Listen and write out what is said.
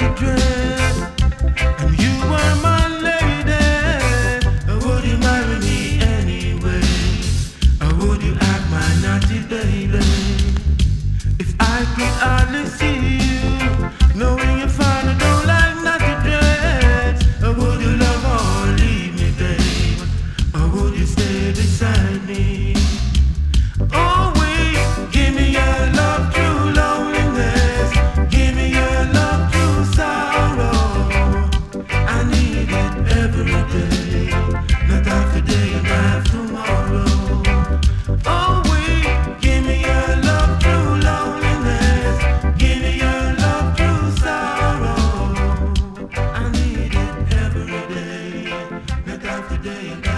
to dread. And you were my lady. Would you marry me anyway? Or would you act my naughty baby? If I could hardly see you, knowing your father don't like naughty dreads, or would you love or leave me, babe? Or would you stay beside me? Oh, wait, give me your love through loneliness. Give me your love through sorrow. I need it every day, not half today and half tomorrow. Oh, wait, give me your love through loneliness. Give me your love through sorrow. I need it every day, not half today and